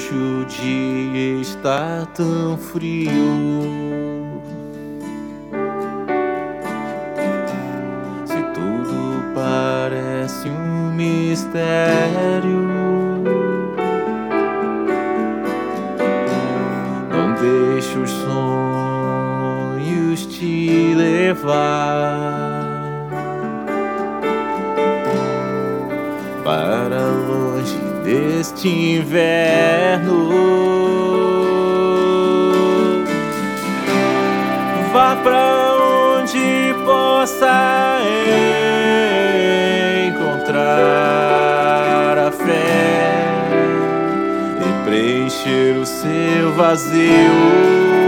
Hoje o dia está tão frio. Se tudo parece um mistério, não deixe os sonhos te levar para longe deste inverno. Vá pra onde possa encontrar a fé e preencher o seu vazio.